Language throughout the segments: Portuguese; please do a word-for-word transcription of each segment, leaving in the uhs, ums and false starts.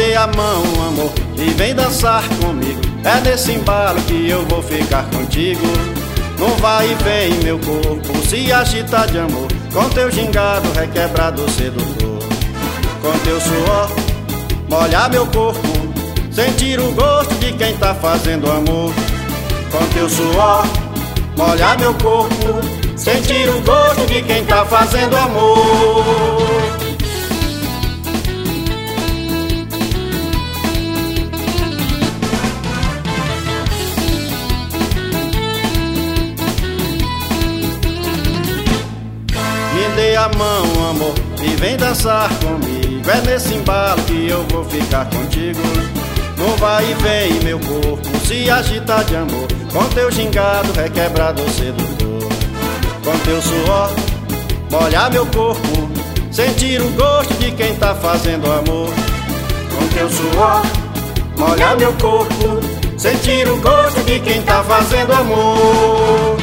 dê a mão, amor, e vem dançar comigo. É nesse embalo que eu vou ficar contigo. Não vai e vem meu corpo se agita de amor, com teu gingado requebrado sedutor. Com teu suor molhar meu corpo, sentir o gosto de quem tá fazendo amor. Com teu suor molhar meu corpo, sentir o gosto de quem tá fazendo amor. Me dê a mão, amor, e vem dançar comigo. É nesse embalo que eu vou ficar contigo. Não vai e vem meu corpo se agita de amor, com teu gingado requebrado sedutor. Com teu suor molhar meu corpo, sentir o gosto de quem tá fazendo amor. Com teu suor molhar meu corpo, sentir o gosto de quem tá fazendo amor.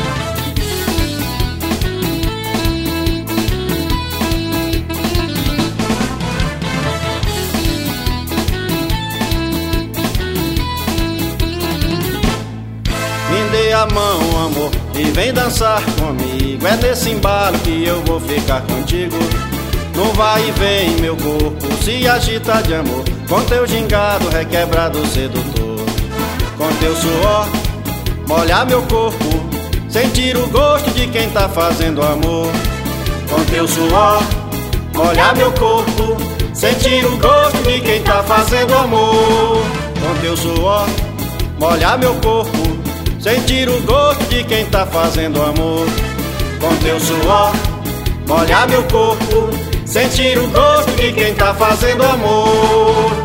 Me dê a mão, amor, e vem dançar comigo. É nesse embalo que eu vou ficar contigo. Não vai e vem meu corpo se agita de amor, com teu gingado requebrado sedutor. Com teu suor molhar meu corpo, sentir o gosto de quem tá fazendo amor. Com teu suor molhar meu corpo, sentir o gosto de quem tá fazendo amor. Com teu suor molhar meu corpo, sentir o gosto de quem tá fazendo amor. Com teu suor molhar meu corpo, sentir o gosto de quem tá fazendo amor.